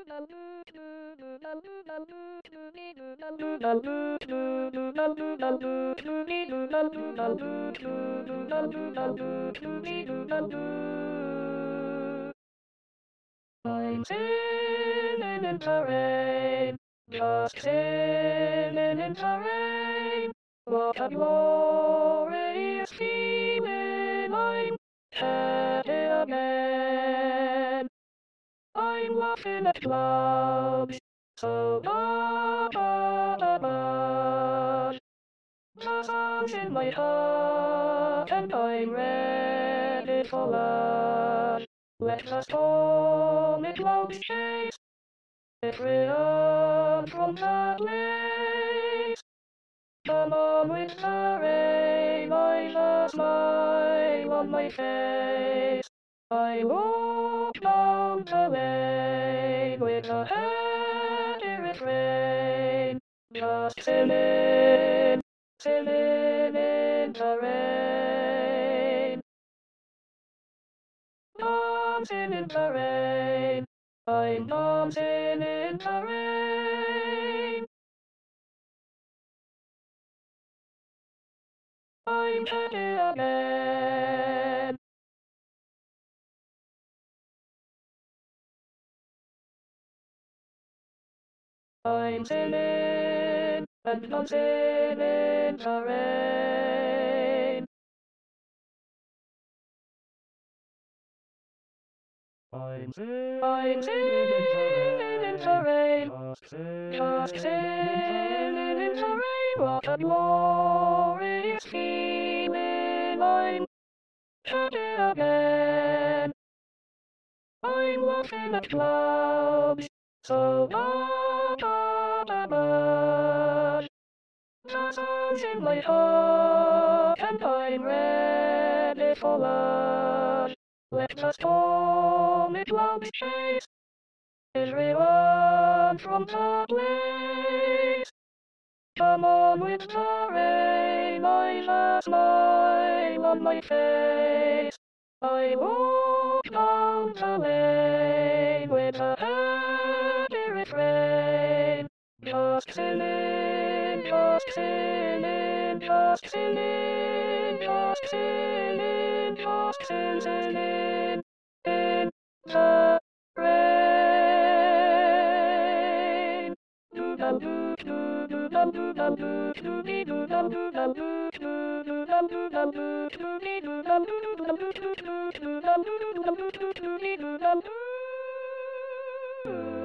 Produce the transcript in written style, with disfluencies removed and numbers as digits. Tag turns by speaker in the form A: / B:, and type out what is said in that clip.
A: I'm sailing in the rain, just sailing in the rain. What a glorious feeling, I'm happy again. I'm laughing at clouds, so large. The sun's in my heart, and I'm ready for love. Let the stormy clouds chase everyone from the place. Come on with the rain, I've a smile on my face. I walk down the lane with a happy refrain, just singing, singing in the rain. Dancing in the rain, I'm dancing in the rain. I'm happy again. I'm sailing and dancing in the rain. I'm sailing in the rain, just sailing in the rain. What a glorious feeling, I'm happy again. I'm laughing at clouds, so large. The sun's in my heart, and I'm ready for love. Let the stormy clouds chase everyone from the place. Come on with the rain, I've a smile on my face. I walk down the lane with a happy refrain, just singing, just singing, just singing, just singing, just singing in the rain. Do dum do do do dum do dum do do dee do dum do dum do do do dum do dum do do dee do dum do do dum do do do do dum do do dum do do do dee do dum do.